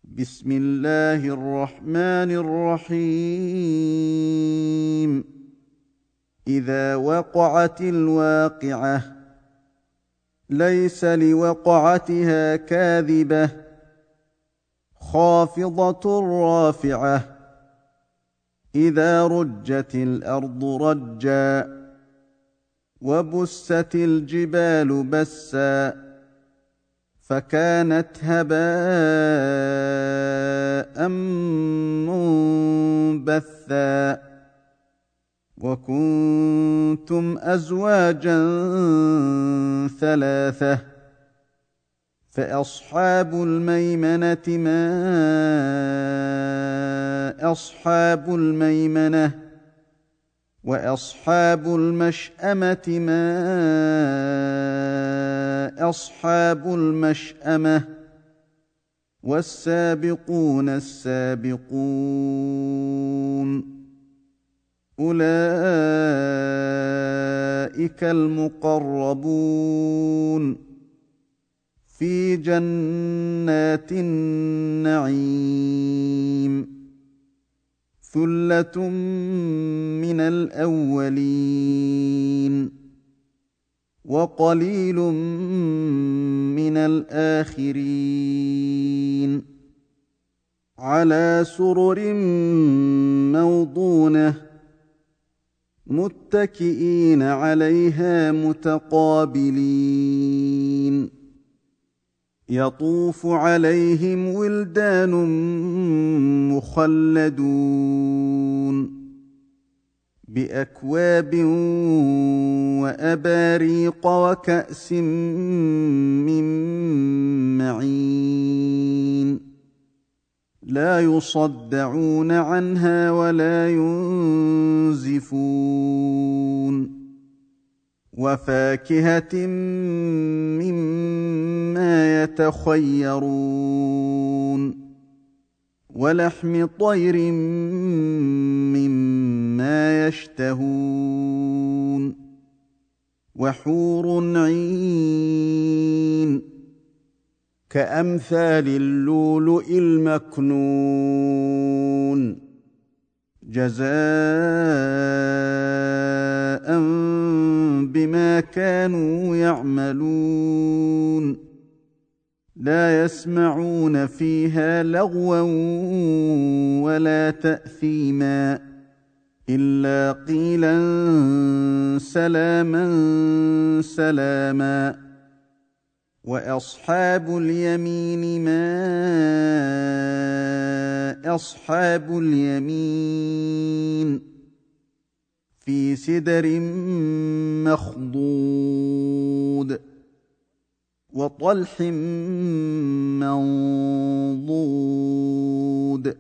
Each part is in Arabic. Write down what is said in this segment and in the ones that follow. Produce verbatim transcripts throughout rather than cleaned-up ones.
بسم الله الرحمن الرحيم. إذا وقعت الواقعة ليس لوقعتها كاذبة خافضة رافعة إذا رجت الأرض رجا وبست الجبال بسا فكانت هباء منبثا وكنتم أزواجا ثلاثة فأصحاب الميمنة ما أصحاب الميمنة وأصحاب المشأمة ما أصحاب المشأمة والسابقون السابقون أولئك المقربون في جنات النعيم ثلة من الأولين وقليل من الآخرين على سرر موضونة متكئين عليها متقابلين يطوف عليهم ولدان مخلدون بأكواب وأباريق وكأس من معين لا يصدعون عنها ولا ينزفون وفاكهة مما يتخيرون ولحم طير مما يشتهون وحور عين كأمثال اللؤلؤ المكنون جزاء بما كانوا يعملون لا يسمعون فيها لغوا ولا تأثيما إلا قيلا سلاما سلاما وأصحاب اليمين ما أصحاب اليمين في سدر مخضود وطلح منضود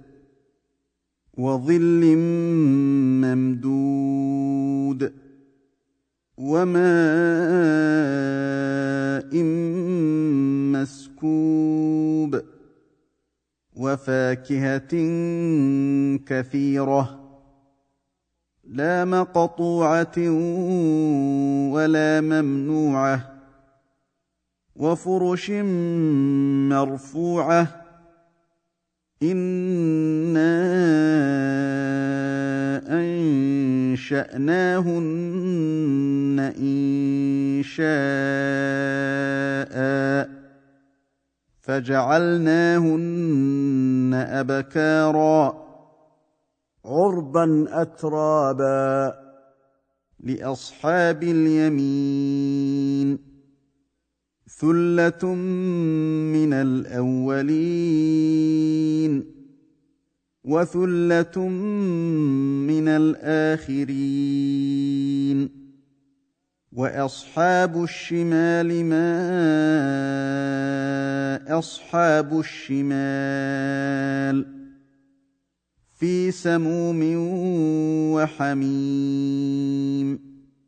وظل ممدود وماء مسكوب وفاكهة كثيرة لا مقطوعة ولا ممنوعة وفرش مرفوعة إنا أنشأناهن إنشاء فجعلناهن أبكارا عربا أترابا لأصحاب اليمين ثلة من الأولين وثلة من الآخرين وأصحاب الشمال ما أصحاب الشمال في سموم وحميم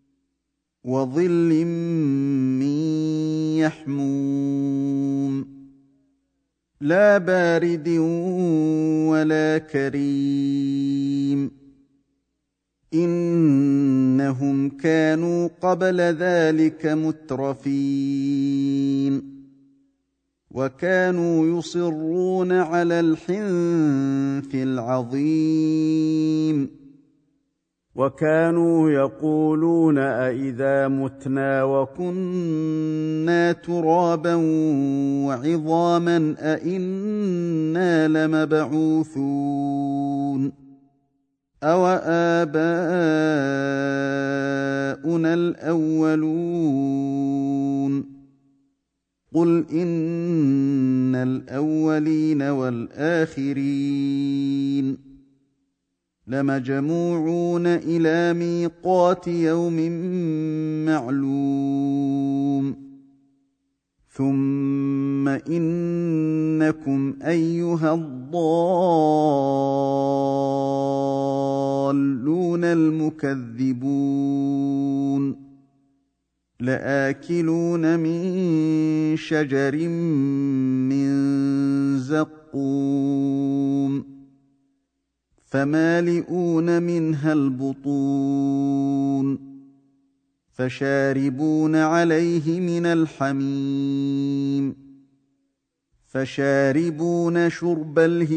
وظل من يحموم لا بارد ولا كريم إنهم كانوا قبل ذلك مترفين وكانوا يصرون على الحنث العظيم وكانوا يقولون أإذا متنا وكنا ترابا وعظاما أإنا لمبعوثون أوآباؤنا الأولون قل إن الأولين والآخرين لمجموعون إلى ميقات يوم معلوم ثم إنكم أيها الضالون المكذبون لآكلون من شجر من زقوم فمالئون منها البطون فشاربون عليه من الحميم فشاربون شرب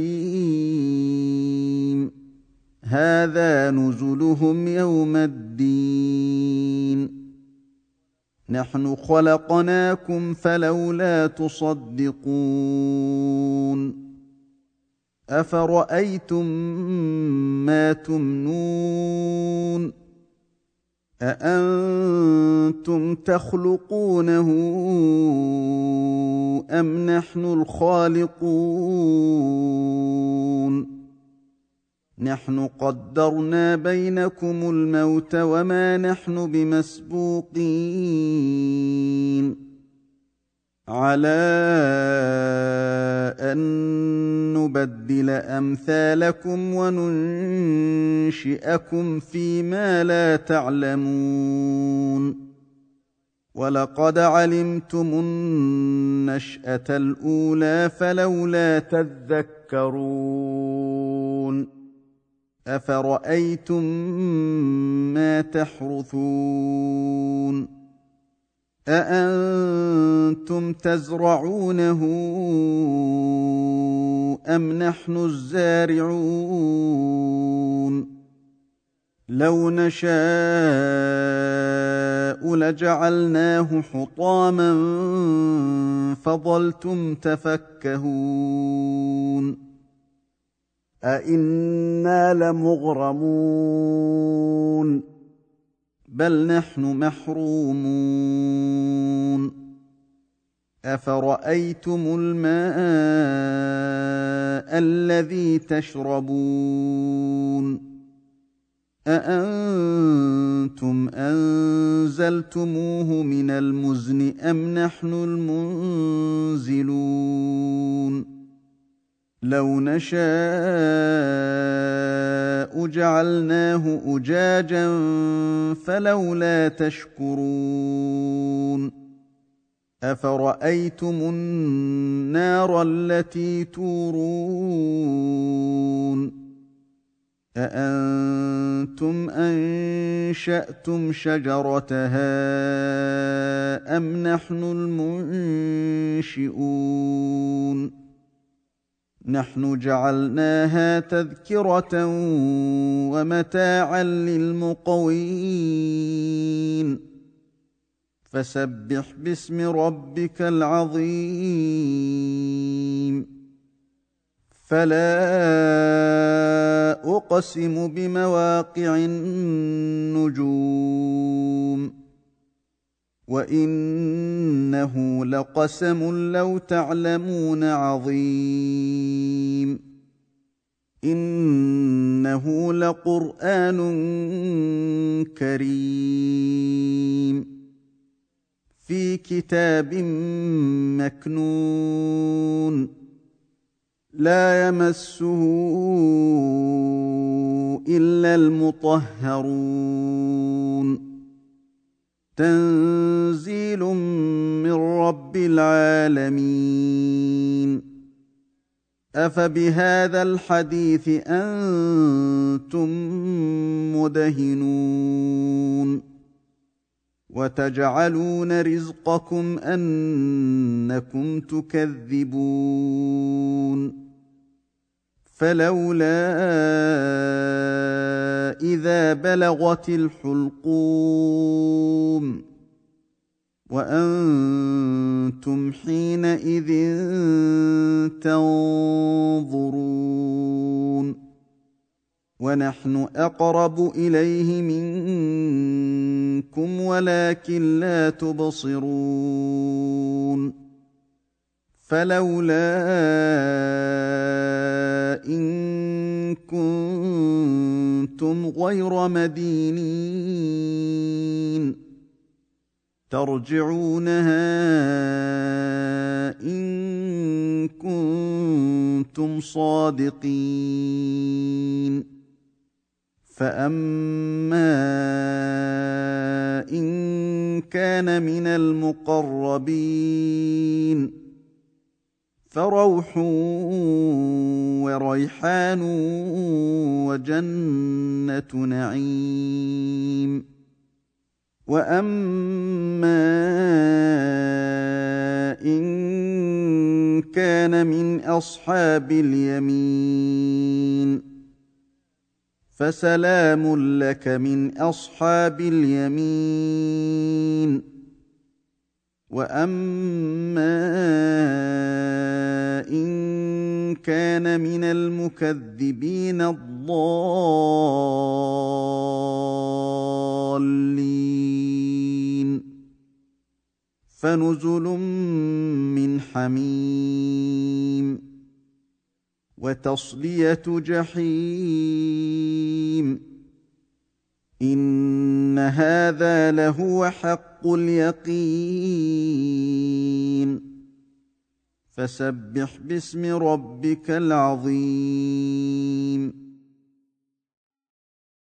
الهيم هذا نزلهم يوم الدين نحن خلقناكم فلولا تصدقون أفرأيتم ما تمنون أأنتم تخلقونه أم نحن الخالقون نحن قدرنا بينكم الموت وما نحن بمسبوقين على أن نبدل أمثالكم وننشئكم فيما لا تعلمون ولقد علمتم النشأة الأولى فلولا تذكرون أفرأيتم ما تحرثون أأنتم تزرعونه أم نحن الزارعون لو نشاء لجعلناه حطاما فظلتم تفكهون أئنا لمغرمون بل نحن محرومون أفرأيتم الماء الذي تشربون أأنتم أنزلتموه من المزن أم نحن المنزلون لو نشاء جعلناه أجاجا فلولا تشكرون أفرأيتم النار التي تورون أأنتم أنشأتم شجرتها أم نحن المنشئون نحن جعلناها تذكرة ومتاعا للمقوين فسبح باسم ربك العظيم فلا أقسم بمواقع النجوم وإنه لقسم لو تعلمون عظيم إنه لقرآن كريم في كتاب مكنون لا يمسه إلا المطهرون تنزيل من رب العالمين أفبهذا الحديث أنتم مدهنون وتجعلون رزقكم أنكم تكذبون فلولا إذا بلغت الحلقوم وأنتم حينئذ تنظرون ونحن أقرب إليه منكم ولكن لا تبصرون فلولا إن كنتم غير مدينين ترجعونها إن كنتم صادقين فأما إن كان من المقربين فروح وريحان وجنة نعيم وأما إن كان من أصحاب اليمين فسلام لك من أصحاب اليمين وأما إن كان من المكذبين الضالين فنزل من حميم وتصلية جحيم إن هذا لهو حق اليقين فسبح باسم ربك العظيم